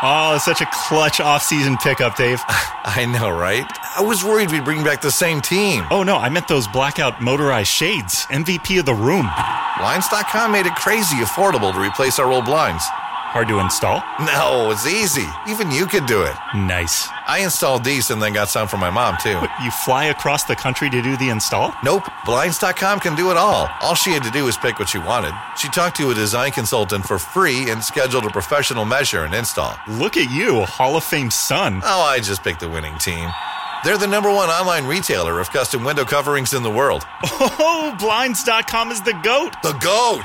Oh, such a clutch off-season pickup, Dave. I know, right? I was worried we'd bring back the same team. Oh, no, I meant those blackout motorized shades. MVP of the room. Blinds.com made it crazy affordable to replace our old blinds. Hard to install? No, it's easy. Even you could do it. Nice. I installed these and then got some for my mom, too. What, you fly across the country to do the install? Nope. Blinds.com can do it all. All she had to do was pick what she wanted. She talked to a design consultant for free and scheduled a professional measure and install. Look at you, a Hall of Fame son. Oh, I just picked the winning team. They're the #1 online retailer of custom window coverings in the world. Oh, Blinds.com is the GOAT. The GOAT!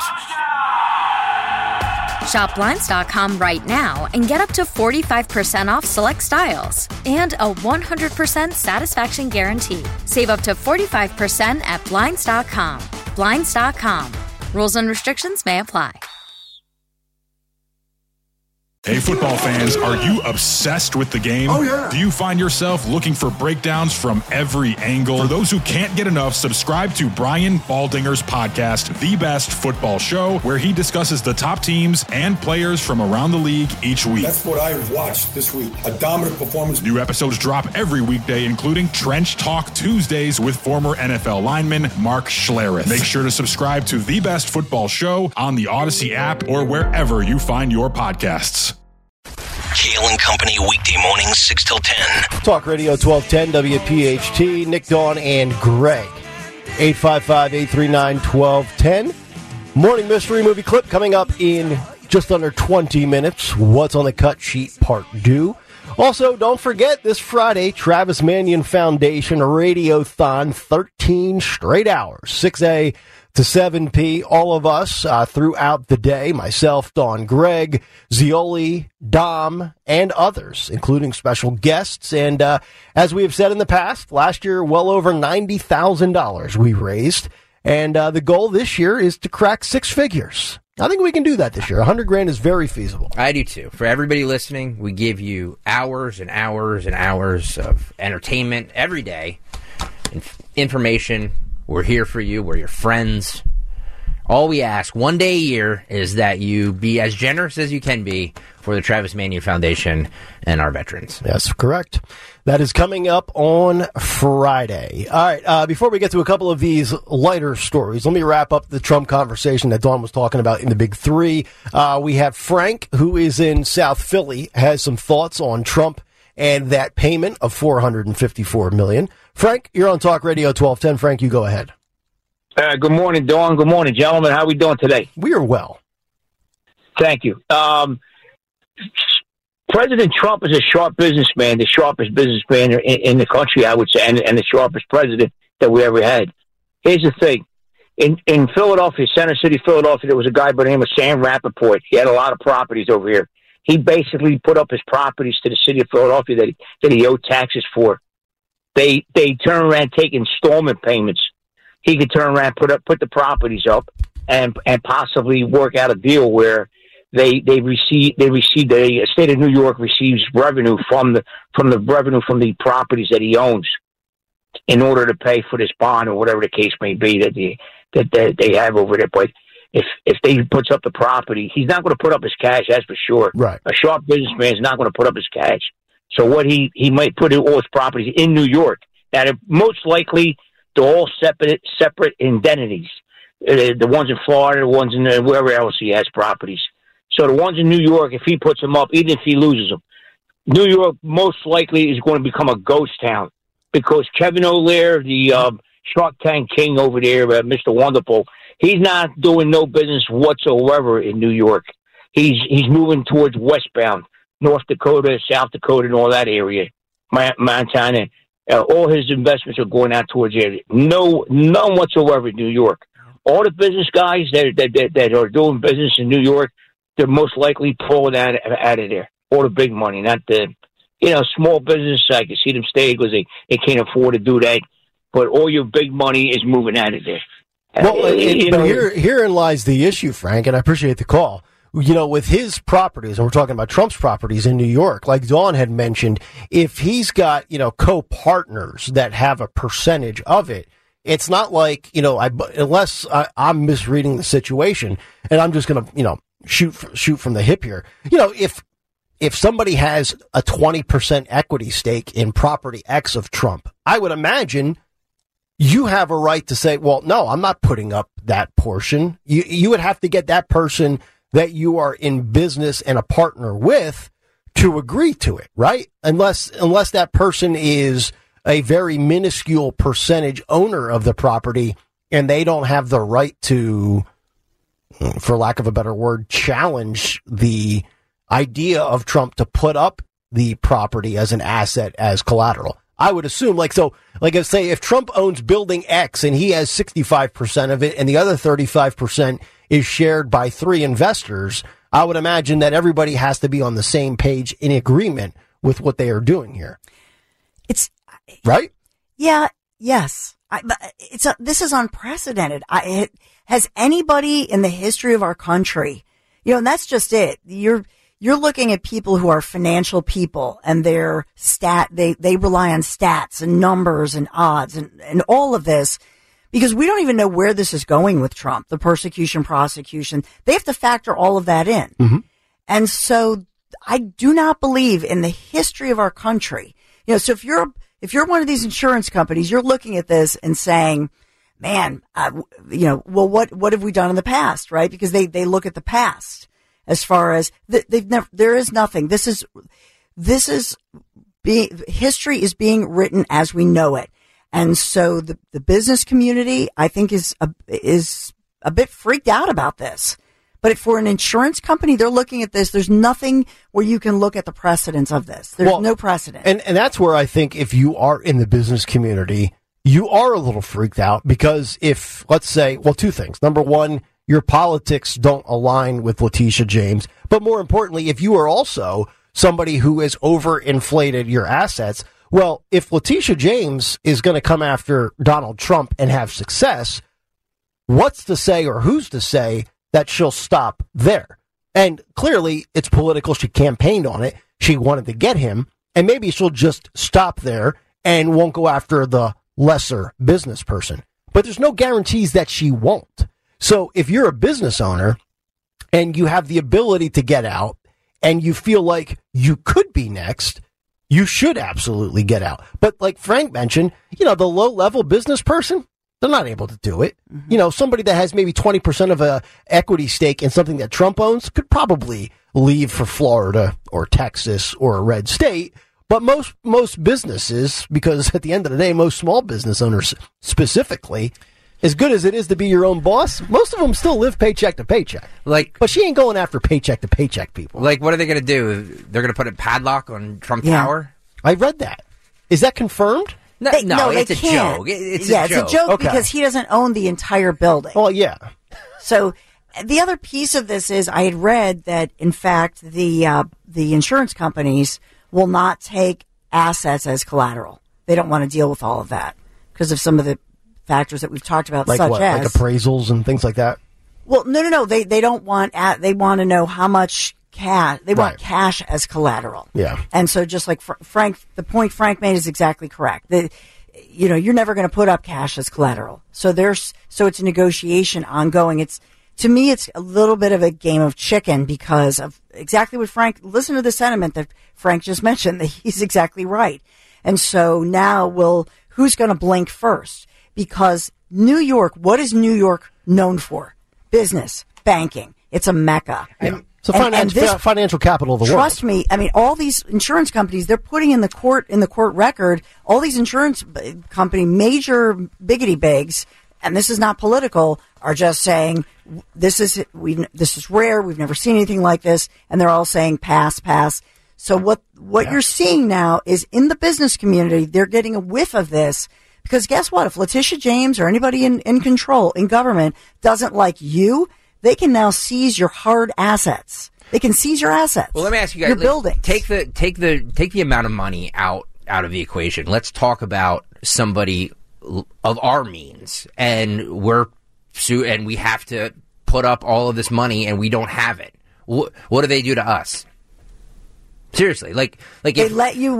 Shop Blinds.com right now and get up to 45% off select styles and a 100% satisfaction guarantee. Save up to 45% at Blinds.com. Blinds.com. Rules and restrictions may apply. Hey, football fans, are you obsessed with the game? Oh, yeah. Do you find yourself looking for breakdowns from every angle? For those who can't get enough, subscribe to Brian Baldinger's podcast, The Best Football Show, where he discusses the top teams and players from around the league each week. That's what I watched this week. A dominant performance. New episodes drop every weekday, including Trench Talk Tuesdays with former NFL lineman Mark Schlereth. Make sure to subscribe to The Best Football Show on the Odyssey app or wherever you find your podcasts. Kale and Company weekday mornings 6 till 10. Talk Radio 1210 WPHT. Nick, Dawn, and Greg. 855-839-1210. Morning mystery movie clip coming up in just under 20 minutes. What's on the cut sheet part 2. Also, don't forget this Friday, Travis Manion Foundation Radiothon, 13 straight hours, 6 to 7 p. All of us throughout the day, myself, Dawn, Greg, Zioli, Dom, and others, including special guests. And as we have said in the past, last year, well over $90,000 we raised. And the goal this year is to crack 6 figures. I think we can do that this year. $100,000 is very feasible. I do too. For everybody listening, we give you hours and hours and hours of entertainment every day, information. We're here for you. We're your friends. All we ask one day a year is that you be as generous as you can be for the Travis Manion Foundation and our veterans. That's correct. That is coming up on Friday. All right, before we get to a couple of these lighter stories, let me wrap up the Trump conversation that Dawn was talking about in the Big Three. We have Frank, who is in South Philly, has some thoughts on Trump and that payment of $454 million. Frank, you're on Talk Radio 1210. Frank, you go ahead. Good morning, Dawn. Good morning, gentlemen. How are we doing today? We are well. Thank you. President Trump is a sharp businessman, the sharpest businessman in the country, I would say, and the sharpest president that we ever had. Here's the thing. In Philadelphia, Center City, Philadelphia, there was a guy by the name of Sam Rappaport. He had a lot of properties over here. He basically put up his properties to the city of Philadelphia that he owed taxes for. They turn around, take installment payments. He could turn around, put the properties up, and possibly work out a deal where the state of New York receives revenue from the properties that he owns in order to pay for this bond or whatever the case may be that they have over there. But if they puts up the property, he's not going to put up his cash. That's for sure. Right. A sharp businessman is not going to put up his cash. So what he might put all his properties in New York. Now, most likely they're all separate identities. The ones in Florida, the ones in wherever else he has properties. So the ones in New York, if he puts them up, even if he loses them, New York most likely is going to become a ghost town because Kevin O'Leary, the Shark Tank King over there, Mr. Wonderful, he's not doing no business whatsoever in New York. He's moving towards westbound, North Dakota, South Dakota, and all that area, Montana. All his investments are going out towards there. None whatsoever in New York. All the business guys that are doing business in New York, they're most likely pulling out of there. All the big money, not the small business. I can see them stay because they can't afford to do that. But all your big money is moving out of there. Well, herein lies the issue, Frank, and I appreciate the call. With his properties, and we're talking about Trump's properties in New York, like Dawn had mentioned, if he's got, co-partners that have a percentage of it, it's not like, unless I'm misreading the situation, and I'm just going to, shoot from the hip here. If if somebody has a 20% equity stake in property X of Trump, I would imagine you have a right to say, well, no, I'm not putting up that portion. You would have to get that person that you are in business and a partner with to agree to it, right? Unless that person is a very minuscule percentage owner of the property and they don't have the right to, for lack of a better word, challenge the idea of Trump to put up the property as an asset as collateral. I would assume, if Trump owns building X and he has 65% of it and the other 35% is shared by 3 investors, I would imagine that everybody has to be on the same page in agreement with what they are doing here. It's right. Yeah. Yes. This is unprecedented. Has anybody in the history of our country, and that's just it. You're looking at people who are financial people and they rely on stats and numbers and odds and all of this because we don't even know where this is going with Trump, the persecution, prosecution. They have to factor all of that in. Mm-hmm. And so I do not believe in the history of our country. So if you're one of these insurance companies, you're looking at this and saying, man, well, what have we done in the past, right? Because they look at the past. As far as there is nothing. History is being written as we know it. And so the business community, I think, is a bit freaked out about this. But for an insurance company, they're looking at this. There's nothing where you can look at the precedence of this. There's no precedent. And that's where I think if you are in the business community, you are a little freaked out because if, let's say, 2 things. Number one, your politics don't align with Letitia James. But more importantly, if you are also somebody who has overinflated your assets, well, if Letitia James is going to come after Donald Trump and have success, what's to say or who's to say that she'll stop there? And clearly it's political. She campaigned on it. She wanted to get him. And maybe she'll just stop there and won't go after the lesser business person. But there's no guarantees that she won't. So if you're a business owner and you have the ability to get out and you feel like you could be next, you should absolutely get out. But like Frank mentioned, the low-level business person, they're not able to do it. Mm-hmm. Somebody that has maybe 20% of a equity stake in something that Trump owns could probably leave for Florida or Texas or a red state. But most businesses, because at the end of the day, most small business owners specifically, as good as it is to be your own boss, most of them still live paycheck to paycheck. But she ain't going after paycheck to paycheck people. What are they going to do? They're going to put a padlock on Trump Tower? I read that. Is that confirmed? No, it's a joke. It's a joke because he doesn't own the entire building. Well, yeah. So the other piece of this is I had read that, in fact, the insurance companies will not take assets as collateral. They don't want to deal with all of that because of some of the factors that we've talked about, like such what, as like appraisals and things like that. Well, no. They don't want. They want to know how much cash. They want cash as collateral. Yeah. And so, just like Frank, the point Frank made is exactly correct. You're never going to put up cash as collateral. So it's a negotiation ongoing. To me, it's a little bit of a game of chicken because of exactly what Frank. Listen to the sentiment that Frank just mentioned. That he's exactly right. And so now, who's going to blink first? Because New York, what is New York known for? Business, banking. It's a mecca. Yeah. It's a financial capital of the world. Trust me. I mean, all these insurance companies, they're putting in the court record, all these insurance company, major biggity bigs, and this is not political, are just saying, this is rare. We've never seen anything like this. And they're all saying pass. So what you're seeing now is in the business community, they're getting a whiff of this. Because guess what? If Letitia James or anybody in control in government doesn't like you, they can now seize your hard assets. They can seize your assets. Well, let me ask you guys. Your buildings. Take the amount of money out of the equation. Let's talk about somebody of our means, and we have to put up all of this money, and we don't have it. What do they do to us? Seriously, they let you.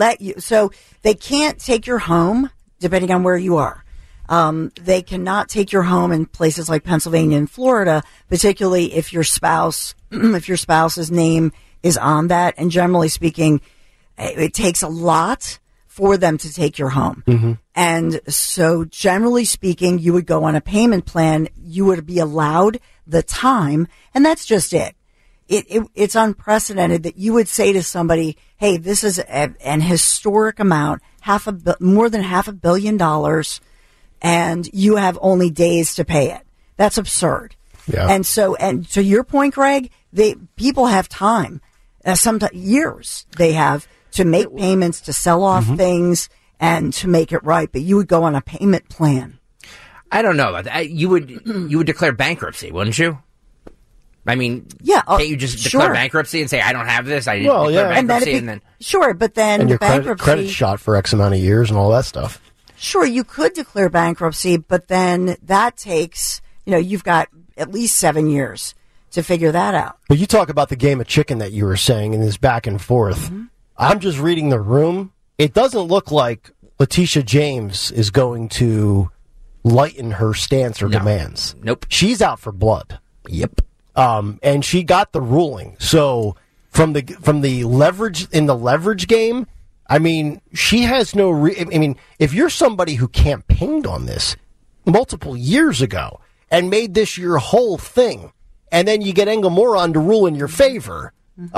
So they can't take your home. Depending on where you are. They cannot take your home in places like Pennsylvania and Florida, particularly if your spouse's name is on that. And generally speaking, it takes a lot for them to take your home. Mm-hmm. And so generally speaking, you would go on a payment plan. You would be allowed the time, and that's just it. It's unprecedented that you would say to somebody, hey, this is an historic amount, more than $500 million, and you have only days to pay it. That's absurd. Yeah. And to your point, Greg, people have time, sometimes years they have to make payments, to sell off things, and to make it right. But you would go on a payment plan. I don't know about that. You would declare bankruptcy, wouldn't you? I mean, yeah, can't you just declare bankruptcy and say, I don't have this? I well, declare yeah. bankruptcy and then... Sure, but then and your bankruptcy... credit shot for X amount of years and all that stuff. Sure, you could declare bankruptcy, but then that takes, you've got at least 7 years to figure that out. But you talk about the game of chicken that you were saying and this back and forth. Mm-hmm. I'm just reading the room. It doesn't look like Letitia James is going to lighten her stance or demands. Nope. She's out for blood. Yep. And she got the ruling. So from the leverage in the leverage game, I mean, she has no. If you're somebody who campaigned on this multiple years ago and made this your whole thing, and then you get Engel Moron to rule in your favor,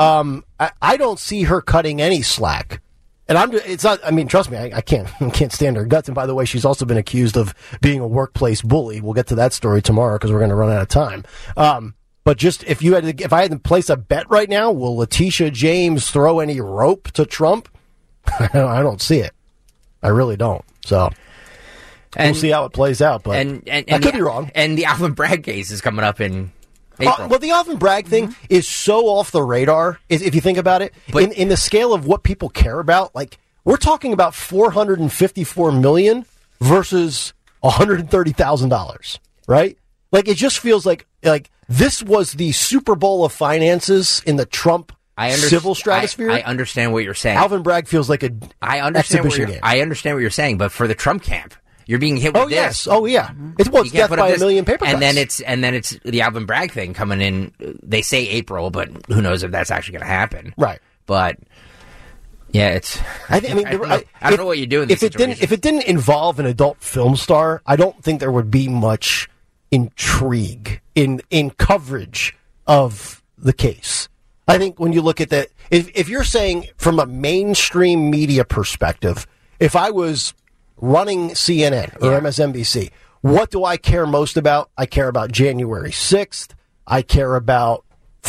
I don't see her cutting any slack. And it's not. I mean, trust me, I can't stand her guts. And by the way, she's also been accused of being a workplace bully. We'll get to that story tomorrow because we're going to run out of time. But just if I had to place a bet right now, will Letitia James throw any rope to Trump? I don't see it. I really don't. So we'll see how it plays out. But I could be wrong. And the Alvin Bragg case is coming up in April. Well, the Alvin Bragg thing is so off the radar, if you think about it. But in the scale of what people care about, like we're talking about $454 million versus $130,000, right? Like it just feels like this was the Super Bowl of finances in the Trump civil stratosphere. I understand what you're saying. Alvin Bragg feels like exhibition game. I understand what you're saying, but for the Trump camp, you're being hit with this. Yes. Oh, yeah. It's death by a million paper cuts. And then it's the Alvin Bragg thing coming in. They say April, but who knows if that's actually going to happen. Right. But yeah, I don't know what you do in this situation. If it didn't involve an adult film star, I don't think there would be much intrigue in coverage of the case. I think when you look at that, if you're saying from a mainstream media perspective, if I was running CNN or MSNBC, what do I care most about? I care about January 6th. I care about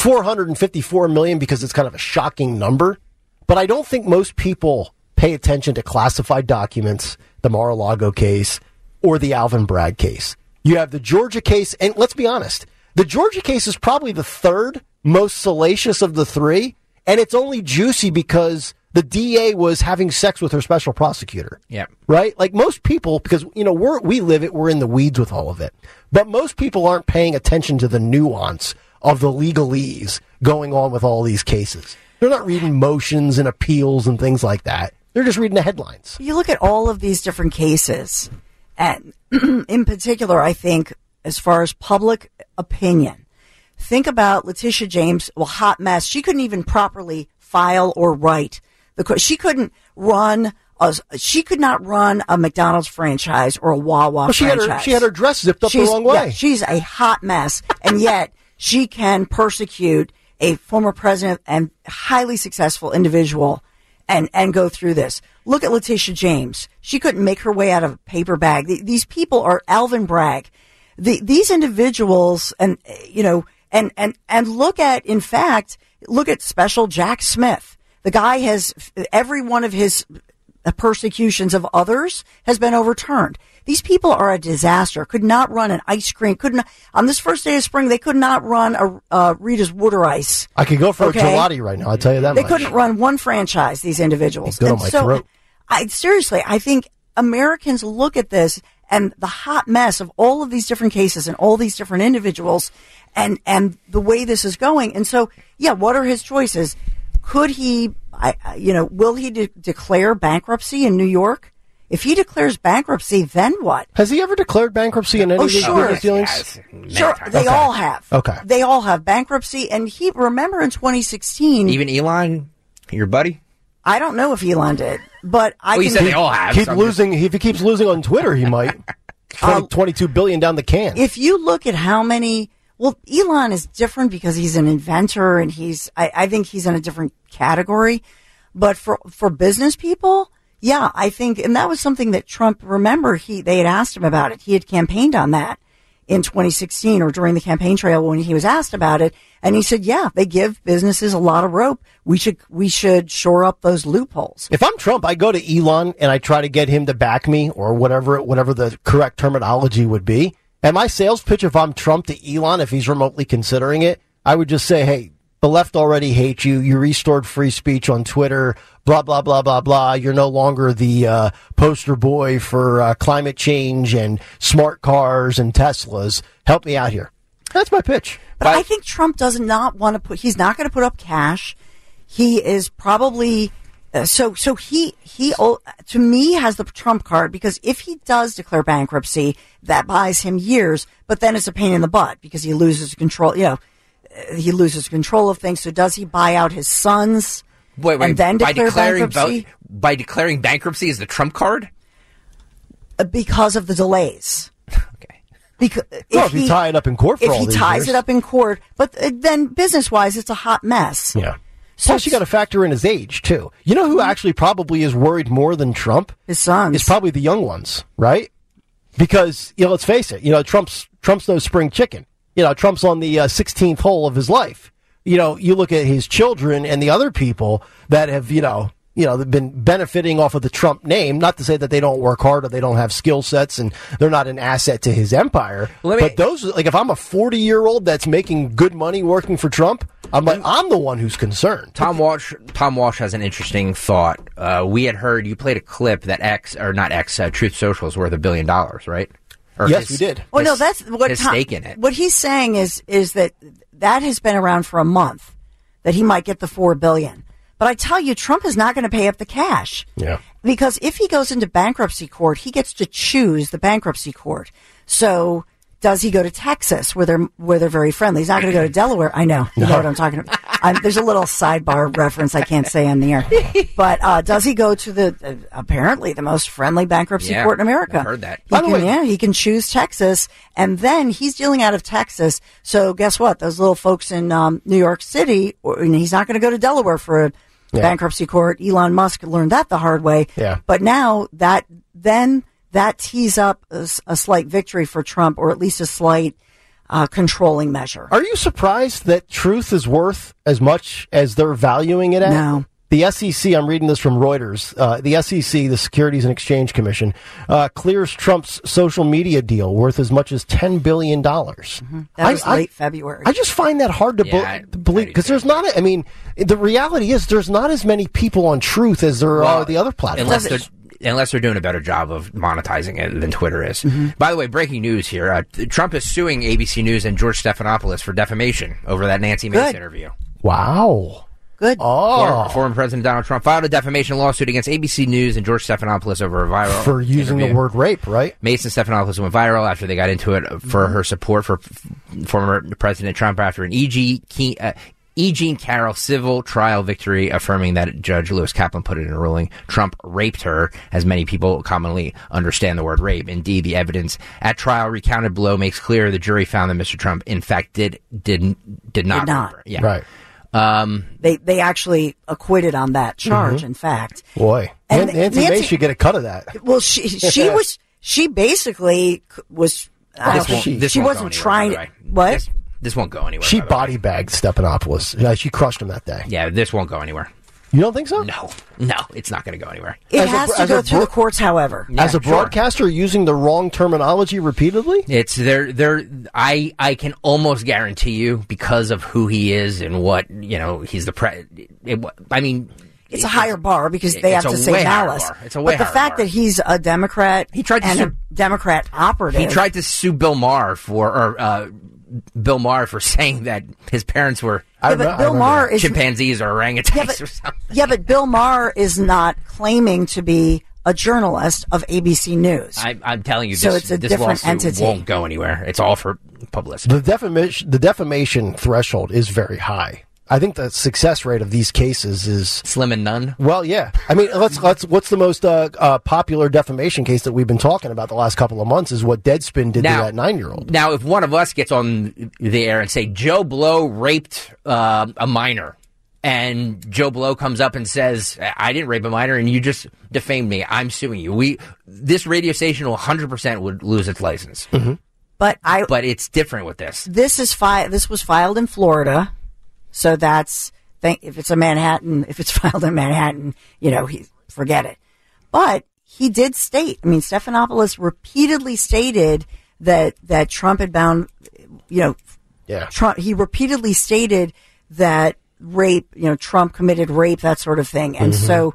$454 million because it's kind of a shocking number. But I don't think most people pay attention to classified documents, the Mar-a-Lago case, or the Alvin Bragg case. You have the Georgia case, and let's be honest, the Georgia case is probably the third most salacious of the three, and it's only juicy because the DA was having sex with her special prosecutor. Yeah. Right? Like most people, because, we're in the weeds with all of it, but most people aren't paying attention to the nuance of the legalese going on with all these cases. They're not reading motions and appeals and things like that. They're just reading the headlines. You look at all of these different cases, and in particular, I think, as far as public opinion, think about Letitia James, hot mess. She couldn't even properly file or write. She could not run a McDonald's franchise or a Wawa franchise. She had her dress zipped up the wrong way. Yeah, she's a hot mess, and yet she can persecute a former president and highly successful individual and go through this. Look at Letitia James. She couldn't make her way out of a paper bag. These people are Alvin Bragg. These individuals, and look at Special Jack Smith. The guy has every one of his persecutions of others has been overturned. These people are a disaster. Could not run an ice cream. On this first day of spring, they could not run a Rita's Water Ice. I could go for a gelati right now. I'll tell you that. They couldn't run one franchise. These individuals. Good on my throat. I think Americans look at this and the hot mess of all of these different cases and all these different individuals, and the way this is going. And so, what are his choices? Could he? Will he declare bankruptcy in New York? If he declares bankruptcy, then what? Has he ever declared bankruptcy in any of his business dealings? Sure, they all have. Okay. They all have bankruptcy. And remember in 2016... Even Elon, your buddy? I don't know if Elon did, but you said they all have. Keep losing. If he keeps losing on Twitter, he might. 22 billion down the can. If you look at how many... Well, Elon is different because he's an inventor and I think he's in a different category. But for business people, yeah, I think, and that was something that Trump, remember, they had asked him about it. He had campaigned on that in 2016 or during the campaign trail when he was asked about it. And he said, yeah, they give businesses a lot of rope. We should shore up those loopholes. If I'm Trump, I go to Elon and I try to get him to back me or whatever the correct terminology would be. And my sales pitch, if I'm Trump to Elon, if he's remotely considering it, I would just say, hey, the left already hates you. You restored free speech on Twitter, blah, blah, blah, blah, blah. You're no longer the poster boy for climate change and smart cars and Teslas. Help me out here. That's my pitch. But I think Trump does not want to he's not going to put up cash. He is probably, so he to me has the Trump card because if he does declare bankruptcy, that buys him years, but then it's a pain in the butt because he loses control, he loses control of things. So does he buy out his sons and then declare bankruptcy? By declaring bankruptcy is the Trump card? Because of the delays. Okay. Because if you tie it up in court for all these years. If he ties it up in court, but then business-wise, it's a hot mess. Yeah. Plus, you got to factor in his age, too. You know who actually probably is worried more than Trump? His sons. It's probably the young ones, right? Because, let's face it, Trump's no spring chicken. Trump's on the 16th hole of his life. You look at his children and the other people that have, they've been benefiting off of the Trump name. Not to say that they don't work hard or they don't have skill sets and they're not an asset to his empire. But those, if I'm a 40-year-old that's making good money working for Trump, I'm the one who's concerned. Tom Walsh has an interesting thought. We had heard you played a clip that Truth Social is worth $1 billion, right? Yes, we did. Well, no, that's what his stake in it. What he's saying is that has been around for a month, that he might get the $4 billion. But I tell you, Trump is not going to pay up the cash. Yeah. Because if he goes into bankruptcy court, he gets to choose the bankruptcy court. So does he go to Texas where they're very friendly? He's not going to go to Delaware. I know. You know what I'm talking about. There's a little sidebar reference I can't say on the air. But does he go to the apparently the most friendly bankruptcy court in America? I heard that. He can choose Texas, and then he's dealing out of Texas. So guess what? Those little folks in New York City, he's not going to go to Delaware for a bankruptcy court. Elon Musk learned that the hard way. Yeah. But now that tees up a slight victory for Trump, or at least a slight controlling measure. Are you surprised that Truth is worth as much as they're valuing it at? No. The SEC, I'm reading this from Reuters, the SEC, the Securities and Exchange Commission, clears Trump's social media deal worth as much as $10 billion. Mm-hmm. That was late February. I just find that hard to believe, because there's not, the reality is there's not as many people on Truth as there are the other platforms. Unless they're doing a better job of monetizing it than Twitter is. Mm-hmm. By the way, breaking news here. Trump is suing ABC News and George Stephanopoulos for defamation over that Nancy Mace interview. Wow. Good. Oh. Former President Donald Trump filed a defamation lawsuit against ABC News and George Stephanopoulos over a viral for using interview. The word rape, right? Mace and Stephanopoulos went viral after they got into it for her support for former President Trump after an E. Jean Carroll civil trial victory, affirming that Judge Lewis Kaplan put it in a ruling. Trump raped her, as many people commonly understand the word rape. Indeed, the evidence at trial recounted below makes clear the jury found that Mr. Trump, in fact, did not rape her. Yeah. Right. They actually acquitted on that charge. In fact, boy, and Nancy Mace should get a cut of that. Well, she basically was. She wasn't trying. What? This won't go anywhere. She body bagged Stephanopoulos. She crushed him that day. Yeah, this won't go anywhere. You don't think so? No, it's not going to go anywhere. It has to go through the courts, however. Yeah, as a broadcaster, using the wrong terminology repeatedly? It's I can almost guarantee you, because of who he is and what, he's the it's a higher bar because they have to say malice. It's a way higher bar. But the fact that he's a Democrat a Democrat operative. He tried to sue Bill Maher for saying that his parents were Bill Maher is chimpanzees or orangutans or something. Yeah, but Bill Maher is not claiming to be a journalist of ABC News. I'm telling you, so it's a this different lawsuit entity. won't go anywhere. It's all for publicity. The defamation threshold is very high. I think the success rate of these cases is slim and none. Well, yeah. I mean, let's. What's the most popular defamation case that we've been talking about the last couple of months is what Deadspin did to that 9-year-old. Now, if one of us gets on the air and say Joe Blow raped a minor, and Joe Blow comes up and says, I didn't rape a minor, and you just defamed me, I'm suing you. This radio station will 100% would lose its license. Mm-hmm. But it's different with this. This was filed in Florida. So if it's filed in Manhattan, forget it. But he did state, Stephanopoulos repeatedly stated that Trump had bound, Trump, he repeatedly stated that rape, Trump committed rape, that sort of thing. And so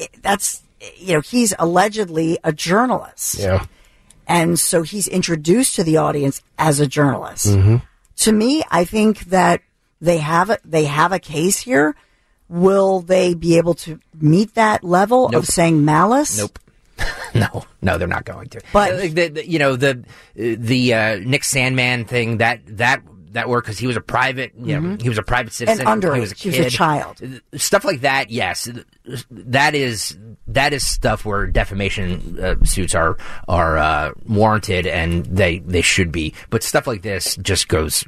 he's allegedly a journalist. Yeah. And so he's introduced to the audience as a journalist. Mm-hmm. To me, I think that they have a case here. Will they be able to meet that level of saying malice? Nope. No, they're not going to. But the Nick Sandmann thing that worked because he was a private, he was a private citizen. And underage. He was a kid. He was a child. Stuff like that. Yes, that is stuff where defamation suits are warranted, and they should be. But stuff like this just goes.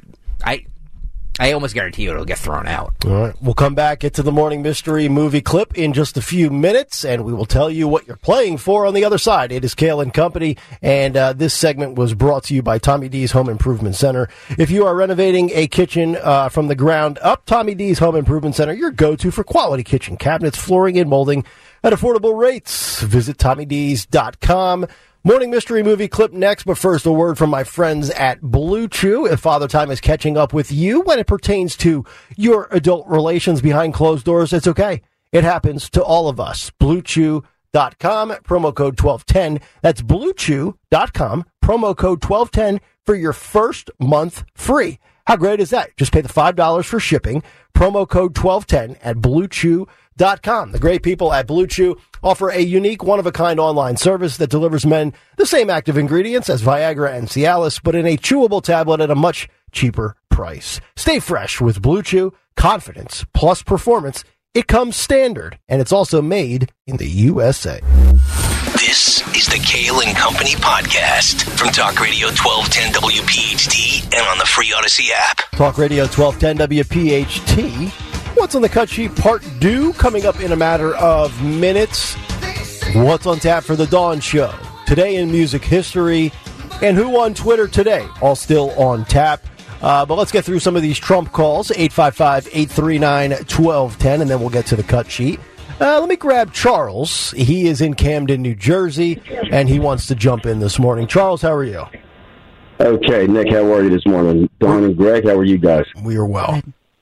I almost guarantee you it'll get thrown out. All right. We'll come back, get to the morning mystery movie clip in just a few minutes, and we will tell you what you're playing for on the other side. It is Kale and Company, and this segment was brought to you by Tommy D's Home Improvement Center. If you are renovating a kitchen from the ground up, Tommy D's Home Improvement Center, your go-to for quality kitchen cabinets, flooring, and molding at affordable rates. Visit TommyD's.com. Morning mystery movie clip next, but first a word from my friends at Blue Chew. If Father Time is catching up with you when it pertains to your adult relations behind closed doors, it's okay. It happens to all of us. BlueChew.com, promo code 1210. That's BlueChew.com, promo code 1210 for your first month free. How great is that? Just pay the $5 for shipping. Promo code 1210 at BlueChew.com. The great people at Blue Chew offer a unique, one-of-a-kind online service that delivers men the same active ingredients as Viagra and Cialis, but in a chewable tablet at a much cheaper price. Stay fresh with Blue Chew. Confidence plus performance. It comes standard, and it's also made in the USA. This is the Kale and Company podcast from Talk Radio 1210 WPHT and on the free Odyssey app. Talk Radio 1210 WPHT. What's on the cut sheet part 2 coming up in a matter of minutes. What's on tap for the Dawn Show? Today in music history. And who on Twitter today? All still on tap. But let's get through some of these Trump calls. 855-839-1210, and then we'll get to the cut sheet. Let me grab Charles. He is in Camden, New Jersey, and he wants to jump in this morning. Charles, how are you? Okay, Nick, how are you this morning? Don and Greg, how are you guys? We are well.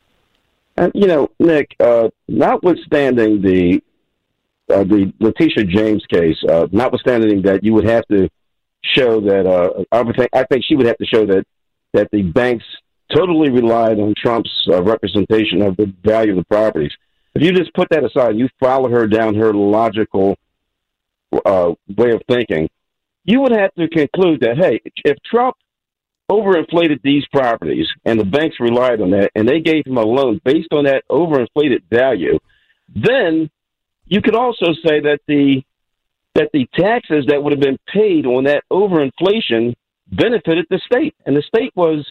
Nick, notwithstanding the Letitia James case, notwithstanding that you would have to show that, I think she would have to show that the banks totally relied on Trump's representation of the value of the properties. If you just put that aside, you follow her down her logical way of thinking, you would have to conclude that, hey, if Trump overinflated these properties and the banks relied on that and they gave him a loan based on that overinflated value, then you could also say that the taxes that would have been paid on that overinflation benefited the state. And the state was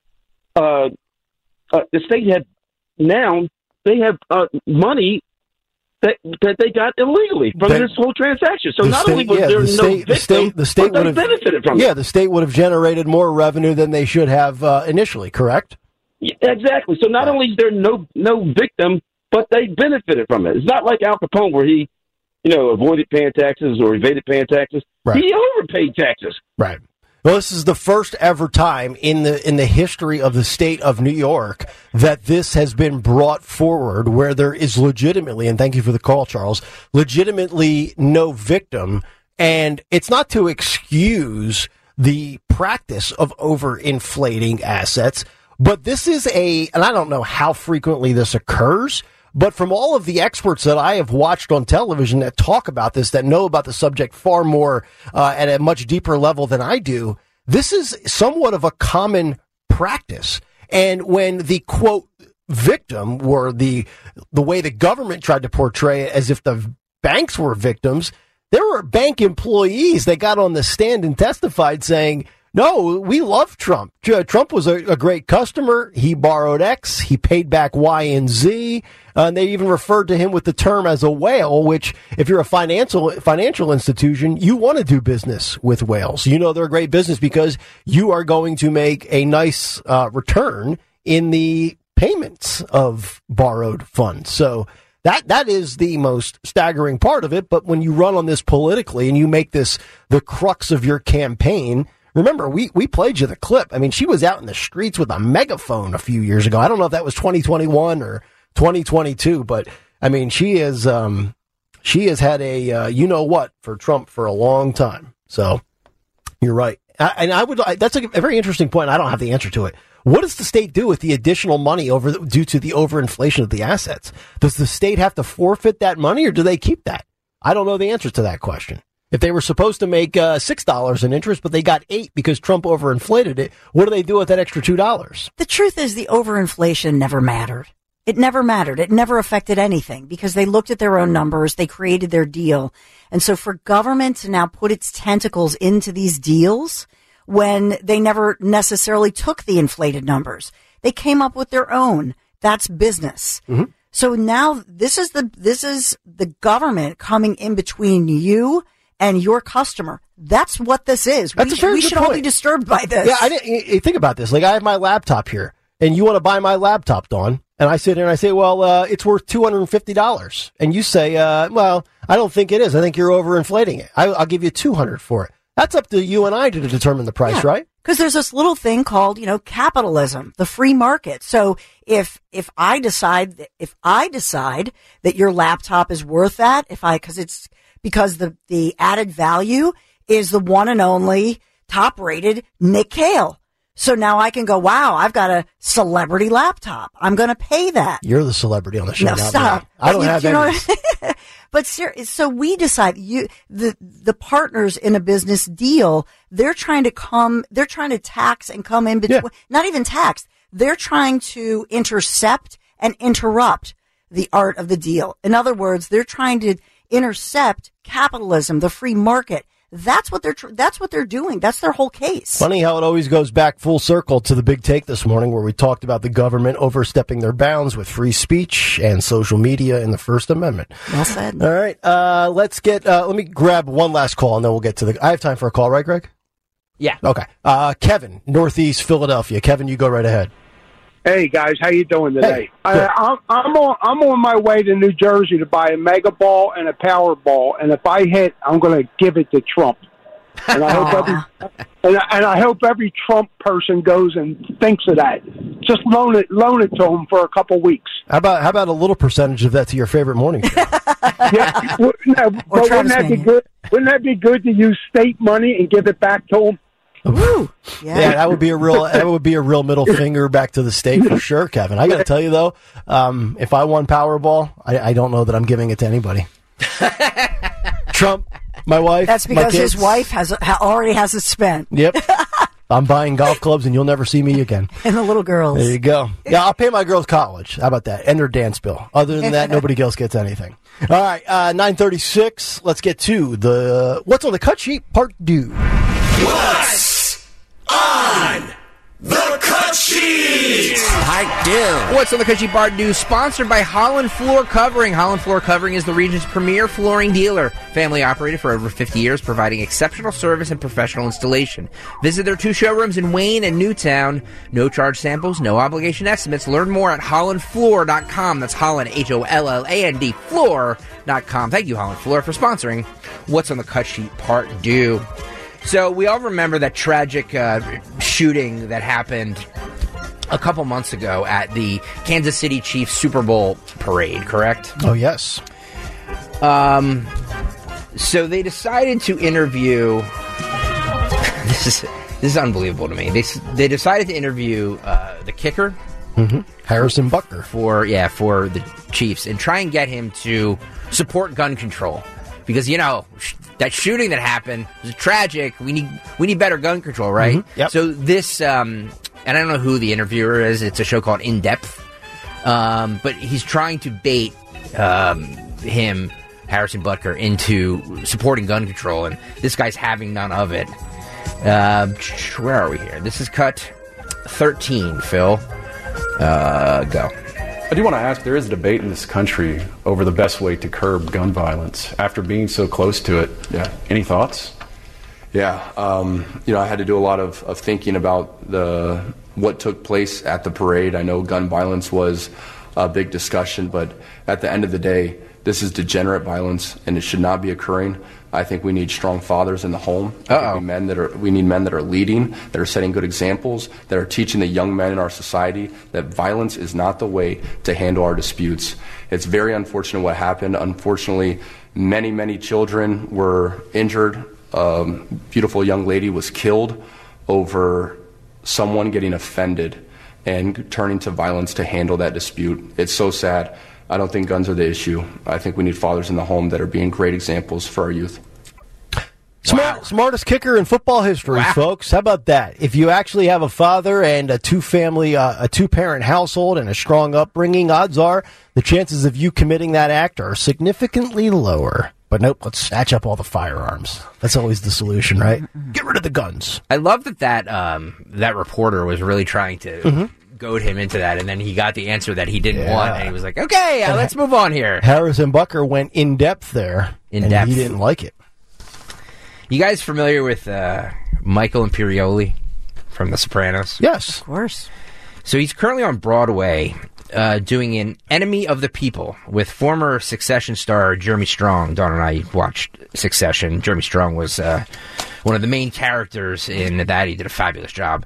they have money that they got illegally from this whole transaction. So not only was there no victim, the state would have benefited from it. Yeah, the state would have generated more revenue than they should have initially, correct? Yeah, exactly. So not only is there no victim, but they benefited from it. It's not like Al Capone where he, avoided paying taxes or evaded paying taxes. Right. He overpaid taxes. Right. Well, this is the first ever time in the history of the state of New York that this has been brought forward where there is legitimately, and thank you for the call, Charles, legitimately no victim. And it's not to excuse the practice of overinflating assets, but this is and I don't know how frequently this occurs, But from all of the experts that I have watched on television that talk about this, that know about the subject far more at a much deeper level than I do, this is somewhat of a common practice. And when the, quote, victim were the way the government tried to portray it as if the banks were victims, there were bank employees that got on the stand and testified saying, no, we love Trump. Trump was a great customer. He borrowed X. He paid back Y and Z. And they even referred to him with the term as a whale, which if you're a financial institution, you want to do business with whales. You know they're a great business because you are going to make a nice return in the payments of borrowed funds. So that is the most staggering part of it. But when you run on this politically and you make this the crux of your campaign, remember, we played you the clip. I mean, she was out in the streets with a megaphone a few years ago. I don't know if that was 2021 or 2022, but I mean, she has had a you-know-what for Trump for a long time. So you're right. That's a very interesting point. I don't have the answer to it. What does the state do with the additional money due to the overinflation of the assets? Does the state have to forfeit that money or do they keep that? I don't know the answer to that question. If they were supposed to make $6 in interest, but they got $8 because Trump overinflated it, what do they do with that extra $2? The truth is the overinflation never mattered. It never mattered. It never affected anything because they looked at their own numbers. They created their deal. And so for government to now put its tentacles into these deals when they never necessarily took the inflated numbers, they came up with their own. That's business. Mm-hmm. So now this is the government coming in between you and your customer. That's what this is. We should all be disturbed by this. Yeah, think about this. Like, I have my laptop here, and you want to buy my laptop, Dawn, and I sit here and I say, well, it's worth $250. And you say, well, I don't think it is. I think you're overinflating it. I'll give you $200 for it. That's up to you and I to determine the price, right? Because there's this little thing called, capitalism, the free market. So if I decide that your laptop is worth that, because the added value is the one and only top rated Nick Cale. So now I can go, wow, I've got a celebrity laptop. I'm going to pay that. You're the celebrity on the show. No, stop. I don't have any. But so we decide the partners in a business deal, they're trying to tax and come in between, not even tax. They're trying to intercept and interrupt the art of the deal. In other words, they're trying to intercept capitalism, the free market. That's what they're doing. That's their whole case. Funny how it always goes back full circle to the big take this morning where we talked about the government overstepping their bounds with free speech and social media in the First Amendment. Well said. All right. Let me grab one last call and then we'll get to I have time for a call, right, Greg? Yeah. Okay. Kevin, Northeast Philadelphia. Kevin, you go right ahead. Hey guys, how you doing today? Hey, I'm on my way to New Jersey to buy a Mega Ball and a Powerball, and if I hit, I'm going to give it to Trump. And I hope every Trump person goes and thinks of that. Just loan it to him for a couple weeks. How about a little percentage of that to your favorite morning show? Yeah, wouldn't that be good? Wouldn't that be good to use state money and give it back to him? Ooh, yeah, that would be a real middle finger back to the state for sure, Kevin. I got to tell you though, if I won Powerball, I don't know that I'm giving it to anybody. Trump, my wife. That's because his wife already has it spent. Yep. I'm buying golf clubs, and you'll never see me again. And the little girls. There you go. Yeah, I'll pay my girls college. How about that? And their dance bill. Other than that, nobody else gets anything. All right, 9:36. Let's get to the What's on the Cut Sheet Part 2. What's on the Cut Sheet? Part 2. What's on the Cut Sheet Part 2? Sponsored by Holland Floor Covering. Holland Floor Covering is the region's premier flooring dealer. Family operated for over 50 years, providing exceptional service and professional installation. Visit their 2 showrooms in Wayne and Newtown. No charge samples, no obligation estimates. Learn more at hollandfloor.com. That's Holland, Holland, floor.com. Thank you, Holland Floor, for sponsoring What's on the Cut Sheet Part 2. So we all remember that tragic shooting that happened a couple months ago at the Kansas City Chiefs Super Bowl parade, correct? Oh, yes. So they decided to interview... This is unbelievable to me. They decided to interview the kicker Harrison Butker. For the Chiefs, and try and get him to support gun control. Because, that shooting that happened was tragic. We need better gun control, right? Mm-hmm. Yep. So this, and I don't know who the interviewer is. It's a show called In Depth. But he's trying to bait Harrison Butker, into supporting gun control, and this guy's having none of it. Where are we here? This is cut 13, Phil. Go. I do want to ask, there is a debate in this country over the best way to curb gun violence. After being so close to it, any thoughts? Yeah, I had to do a lot of thinking about what took place at the parade. I know gun violence was a big discussion, but at the end of the day, this is degenerate violence, and it should not be occurring. I think we need strong fathers in the home. We need men that are leading, that are setting good examples, that are teaching the young men in our society that violence is not the way to handle our disputes. It's very unfortunate what happened. Unfortunately, many, many children were injured. Beautiful young lady was killed over someone getting offended and turning to violence to handle that dispute. It's so sad. I don't think guns are the issue. I think we need fathers in the home that are being great examples for our youth. Smartest kicker in football history, folks. How about that? If you actually have a father and a two-parent household and a strong upbringing, odds are the chances of you committing that act are significantly lower. But nope, let's snatch up all the firearms. That's always the solution, right? Get rid of the guns. I love that reporter was really trying to goad him into that, and then he got the answer that he didn't want, and he was like, okay, let's move on here. Harrison Butker went in depth there, and he didn't like it. You guys familiar with Michael Imperioli from The Sopranos? Yes. Of course. So he's currently on Broadway doing an Enemy of the People with former Succession star Jeremy Strong. Dawn and I watched Succession. Jeremy Strong was one of the main characters in that. He did a fabulous job.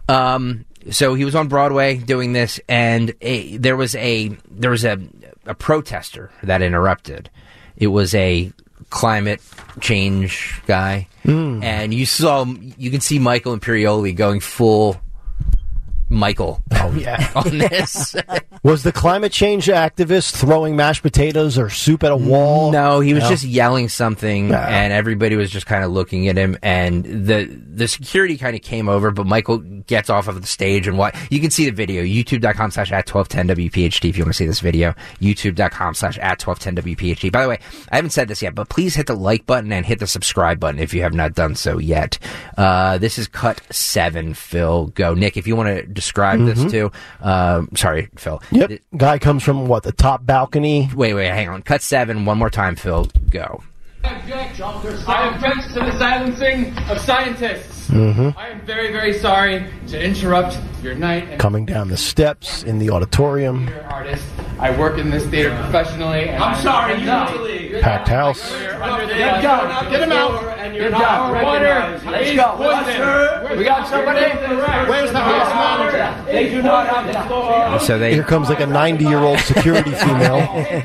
So he was on Broadway doing this, and there was a protester that interrupted. It was a climate change guy, and you can see Michael Imperioli going full Michael on this. Was the climate change activist throwing mashed potatoes or soup at a wall? No, he was just yelling something, and everybody was just kind of looking at him, and the security kind of came over, but Michael gets off of the stage, and you can see the video, youtube.com/@1210WPHT if you want to see this video, youtube.com/@1210WPHT. By the way, I haven't said this yet, but please hit the like button and hit the subscribe button if you have not done so yet. This is cut 7, Phil. Go. Nick, if you want to describe this too. Sorry, Phil. Yep. Guy comes from the top balcony. Wait, hang on. Cut 7 one more time, Phil. Go. I object to the silencing of scientists. I am very, very sorry to interrupt your night. Coming down the steps in the auditorium. Artist. I work in this theater professionally. And I'm sorry, you packed house. Get him out. Your job. Water. Let's go. We got somebody. Where's the house manager? They do not have the floor. So here comes like a 90-year-old security female.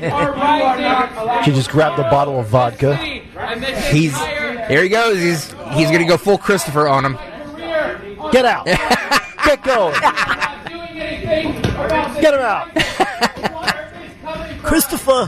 She just grabbed a bottle of vodka. Here he goes. He's going to go full Christopher on him. Get out. Get going. Get him out. Christopher.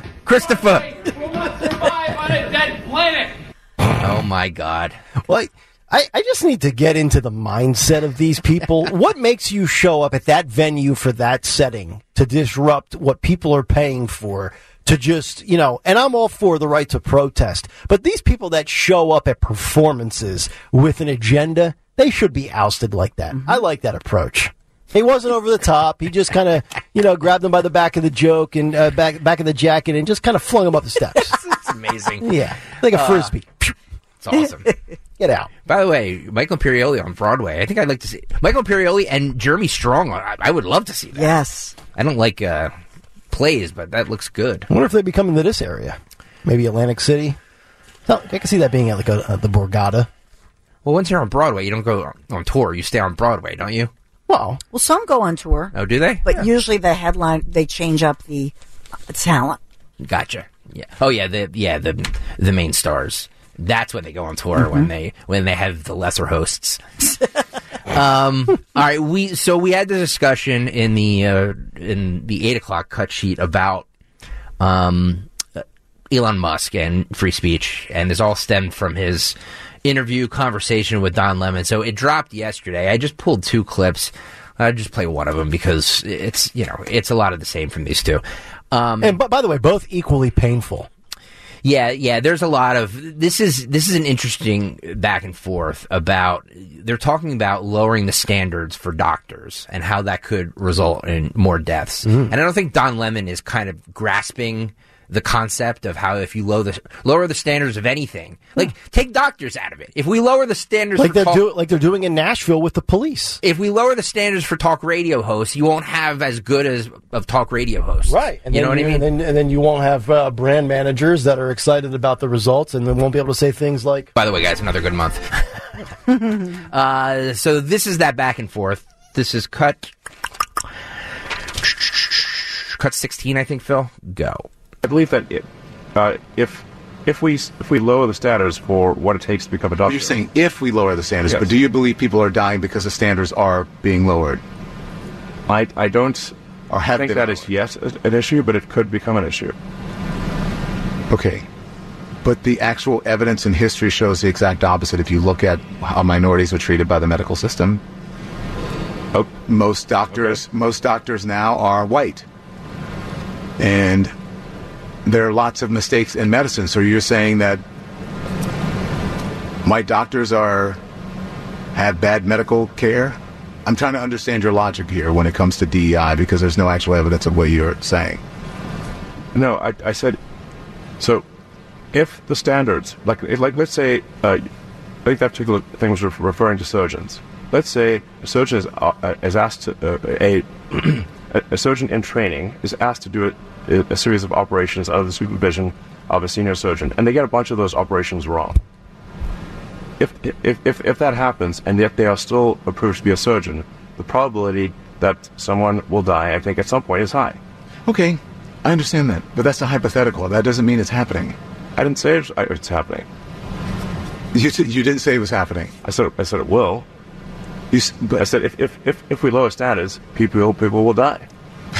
On a dead planet. Oh my God. Well, I just need to get into the mindset of these people. What makes you show up at that venue for that setting to disrupt what people are paying for? To just, and I'm all for the right to protest, but these people that show up at performances with an agenda, they should be ousted like that. I like that approach. He wasn't over the top. He just kind of, grabbed them by the back of the joke and back of the jacket and just kind of flung them up the steps. It's amazing. Yeah, like a Frisbee. It's awesome. Get out. By the way, Michael Imperioli on Broadway. I think I'd like to see Michael Imperioli and Jeremy Strong. I would love to see that. Yes. I don't like plays, but that looks good. I wonder if they be coming to this area. Maybe Atlantic City. No, I can see that being at the Borgata. Well, once you're on Broadway, you don't go on tour. You stay on Broadway, don't you? Well, some go on tour. Oh, do they? But usually the headline, they change up the talent. Gotcha. Yeah. Oh, yeah. The main stars. That's when they go on tour when they have the lesser hosts. All right, we had the discussion in the 8:00 cut sheet about Elon Musk and free speech, and this all stemmed from his interview conversation with Don Lemon. So it dropped yesterday. I just pulled 2 clips. I'll just play one of them because it's a lot of the same from these two. And by the way, both equally painful. Yeah. There's a lot of this is an interesting back and forth about. They're talking about lowering the standards for doctors and how that could result in more deaths. And I don't think Don Lemon is kind of grasping the concept of how if you lower the standards of anything, like take doctors out of it. If we lower the standards, like they're doing in Nashville with the police. If we lower the standards for talk radio hosts, you won't have as good of talk radio hosts, right? And you know what I mean. And then you won't have brand managers that are excited about the results, and then won't be able to say things like, "By the way, guys, another good month." So this is that back and forth. This is cut 16, I think. Phil, go. I believe that if we lower the standards for what it takes to become a doctor, you're saying if we lower the standards, yes. But do you believe people are dying because the standards are being lowered? I don't think that is yet an issue, but it could become an issue. Okay, but the actual evidence in history shows the exact opposite. If you look at how minorities are treated by the medical system, most doctors now are white, and there are lots of mistakes in medicine. So you're saying that white doctors have bad medical care? I'm trying to understand your logic here when it comes to DEI, because there's no actual evidence of what you're saying. No, I said, so if the standards, like let's say, I think that particular thing was referring to surgeons. Let's say a surgeon is asked to, a surgeon in training is asked to do a series of operations under the supervision of a senior surgeon, and they get a bunch of those operations wrong. If that happens, and yet they are still approved to be a surgeon, the probability that someone will die, I think, at some point is high. Okay, I understand that, but that's a hypothetical. That doesn't mean it's happening. I didn't say it's happening. You didn't say it was happening. I said it will. I said if we lower standards, people will die.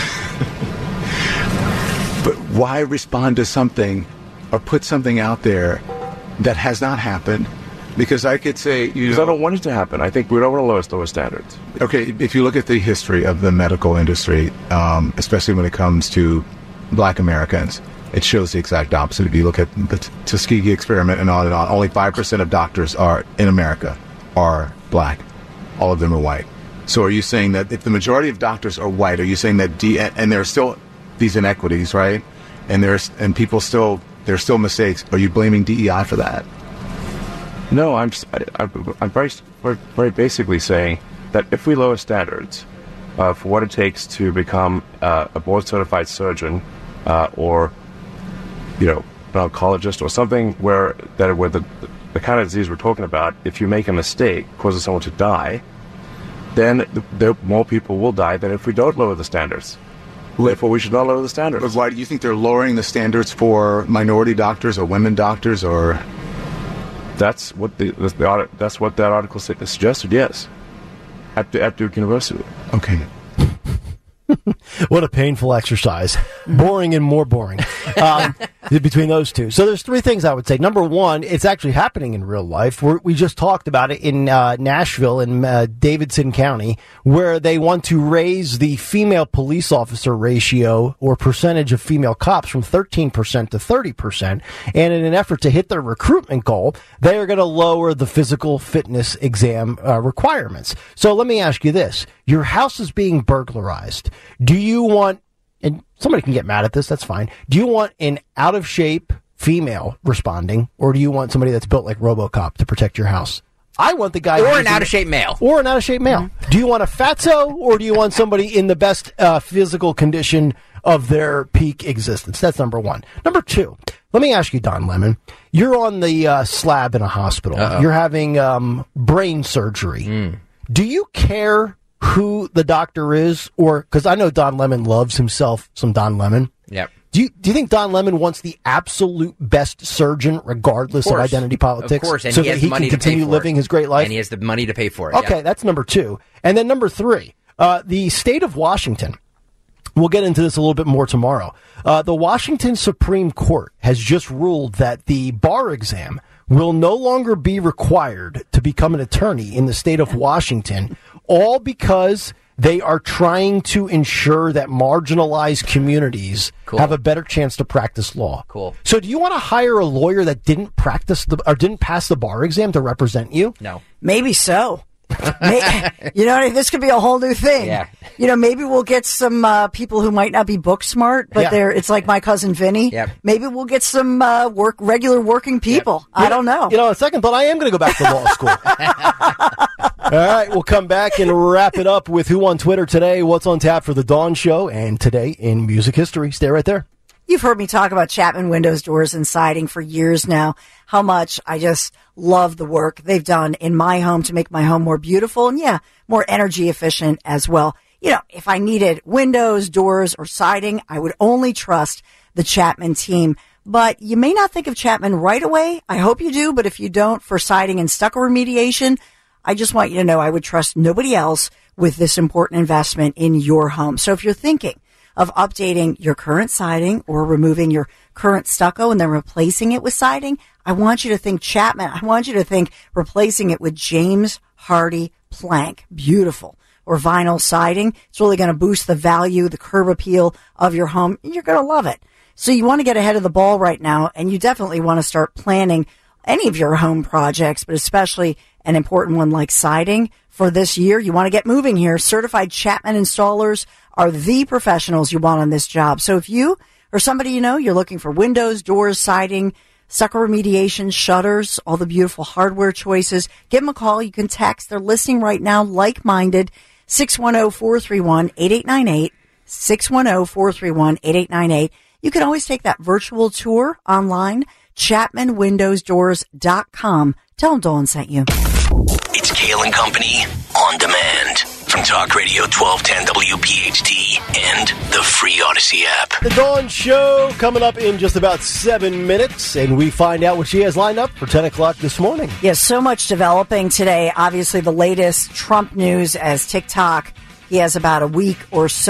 But why respond to something or put something out there that has not happened? Because I could say, because I don't want it to happen. I think we don't want to lower standards. Okay, if you look at the history of the medical industry, especially when it comes to Black Americans, it shows the exact opposite. If you look at the Tuskegee experiment and on, only 5% of doctors in America are Black. All of them are white. So are you saying that if the majority of doctors are white, are you saying that and there are still these inequities, right? And there's still mistakes. Are you blaming DEI for that? No, I'm very basically saying that if we lower standards for what it takes to become a board-certified surgeon or an oncologist or something where the kind of disease we're talking about, if you make a mistake causes someone to die, then more people will die than if we don't lower the standards. Therefore, we should not lower the standards. But why do you think they're lowering the standards for minority doctors or women doctors, or? That's what that's what that article suggested. Yes, at Duke University. Okay. What a painful exercise. Boring and more boring between those two. So there's 3 things I would say. Number one, it's actually happening in real life. We just talked about it in Nashville in Davidson County, where they want to raise the female police officer ratio or percentage of female cops from 13% to 30%. And in an effort to hit their recruitment goal, they are going to lower the physical fitness exam requirements. So let me ask you this. Your house is being burglarized. Do you want, and somebody can get mad at this, that's fine. Do you want an out-of-shape female responding, or do you want somebody that's built like RoboCop to protect your house? I want the guy... Or an out-of-shape male. Or an out-of-shape male. Mm-hmm. Do you want a fatso, or do you want somebody in the best physical condition of their peak existence? That's number one. Number 2, let me ask you, Don Lemon. You're on the slab in a hospital. Uh-oh. You're having brain surgery. Do you care who the doctor is, or because I know Don Lemon loves himself some Don Lemon. Yep. Do you think Don Lemon wants the absolute best surgeon, regardless of identity politics? Of course, and so he has that he money can to pay continue for living it. his great life? And he has the money to pay for it. Okay, yeah. that's number 2. And then number 3, the state of Washington. We'll get into this a little bit more tomorrow. The Washington Supreme Court has just ruled that the bar exam will no longer be required to become an attorney in the state of Washington, all because they are trying to ensure that marginalized communities have a better chance to practice law. Cool. So do you want to hire a lawyer that didn't pass the bar exam to represent you? No. Maybe so. You know, this could be a whole new thing. Yeah. You know, maybe we'll get some people who might not be book smart, but it's like my cousin Vinny. Yep. Maybe we'll get some regular working people. Yep. I don't know. You know, on second thought, I am going to go back to law school. All right, we'll come back and wrap it up with Who on Twitter today, what's on tap for the Dawn Show, and today in music history. Stay right there. You've heard me talk about Chapman Windows, Doors, and Siding for years now, how much I just love the work they've done in my home to make my home more beautiful and, more energy efficient as well. You know, if I needed windows, doors, or siding, I would only trust the Chapman team. But you may not think of Chapman right away. I hope you do, but if you don't, for siding and stucco remediation, I just want you to know I would trust nobody else with this important investment in your home. So if you're thinking of updating your current siding or removing your current stucco and then replacing it with siding, I want you to think Chapman. I want you to think replacing it with James Hardie plank. Beautiful. Or vinyl siding. It's really going to boost the value, the curb appeal of your home. You're going to love it. So you want to get ahead of the ball right now, and you definitely want to start planning any of your home projects, but especially an important one like siding for this year. You want to get moving here. Certified Chapman installers are the professionals you want on this job. So if you or somebody you know, you're looking for windows, doors, siding, stucco remediation, shutters, all the beautiful hardware choices, give them a call. You can text. They're listening right now, like-minded, 610-431-8898, 610-431-8898. You can always take that virtual tour online, ChapmanWindowsDoors.com. Tell them Dolan sent you. It's Kale and Company on demand from Talk Radio 1210 WPHT and the free Odyssey app. The Dawn Show coming up in just about 7 minutes, and we find out what she has lined up for 10 o'clock this morning. Yes, so much developing today. Obviously, the latest Trump news as TikTok, he has about a week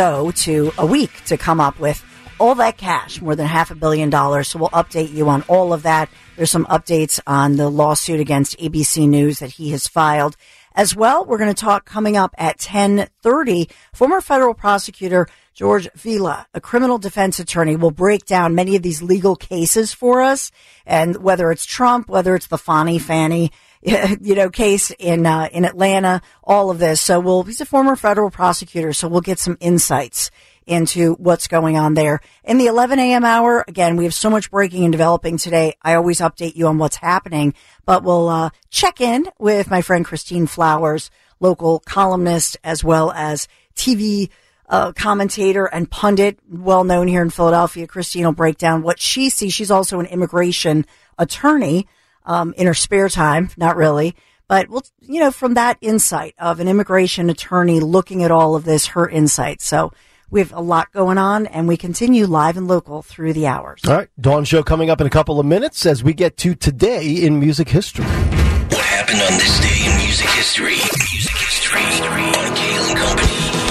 to come up with all that cash, more than $500 million. So we'll update you on all of that. There's some updates on the lawsuit against ABC News that he has filed. As well, we're going to talk coming up at 10:30. Former federal prosecutor George Vila, a criminal defense attorney, will break down many of these legal cases for us. And whether it's Trump, whether it's the Fannie, case in Atlanta, all of this. So he's a former federal prosecutor, so we'll get some insights into what's going on there. In the 11 a.m. hour, again, we have so much breaking and developing today. I always update you on what's happening, but we'll check in with my friend Christine Flowers, local columnist, as well as TV commentator and pundit, well known here in Philadelphia. Christine will break down what she sees. She's also an immigration attorney in her spare time, not really. But from that insight of an immigration attorney looking at all of this, her insight. So we have a lot going on, and we continue live and local through the hours. All right, Dawn Show coming up in a couple of minutes as we get to Today in Music History. What happened on this day in music history? Music history on Kale and Company.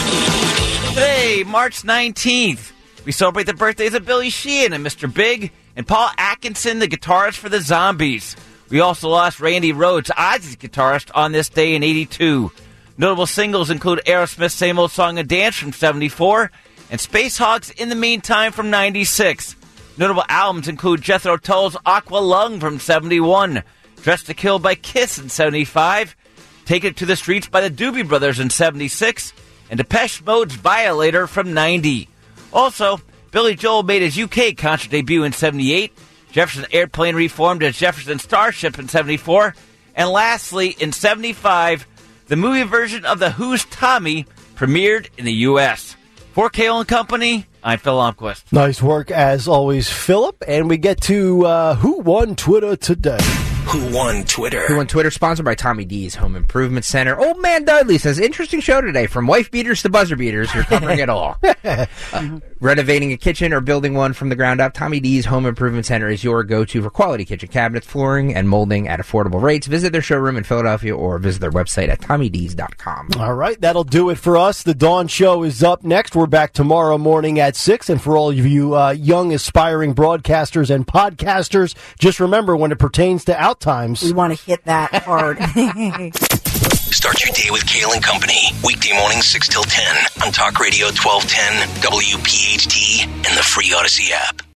Hey, March 19th. We celebrate the birthdays of Billy Sheehan and Mr. Big and Paul Atkinson, the guitarist for the Zombies. We also lost Randy Rhoads, Ozzy's guitarist, on this day in 82. Notable singles include Aerosmith's Same Old Song and Dance from 74 and Space Hogs In the Meantime from 96. Notable albums include Jethro Tull's Aqua Lung from 71, Dressed to Kill by Kiss in 75, Take It to the Streets by the Doobie Brothers in 76, and Depeche Mode's Violator from 90. Also, Billy Joel made his UK concert debut in 78, Jefferson Airplane reformed as Jefferson Starship in 74, and lastly, in 75, the movie version of The Who's Tommy premiered in the U.S. For Kale and Company, I'm Phil Lomquist. Nice work, as always, Philip. And we get to Who Won Twitter today. Who Won Twitter? Who Won Twitter, sponsored by Tommy D's Home Improvement Center. Old Man Dudley says, interesting show today. From wife beaters to buzzer beaters, you're covering it all. Renovating a kitchen or building one from the ground up, Tommy D's Home Improvement Center is your go-to for quality kitchen cabinets, flooring, and molding at affordable rates. Visit their showroom in Philadelphia or visit their website at TommyD's.com. All right, that'll do it for us. The Dawn Show is up next. We're back tomorrow morning at 6. And for all of you young, aspiring broadcasters and podcasters, just remember, when it pertains to out times, we want to hit that hard. Start your day with Kale and Company. Weekday mornings 6 till 10 on Talk Radio 1210, WPHT, and the free Odyssey app.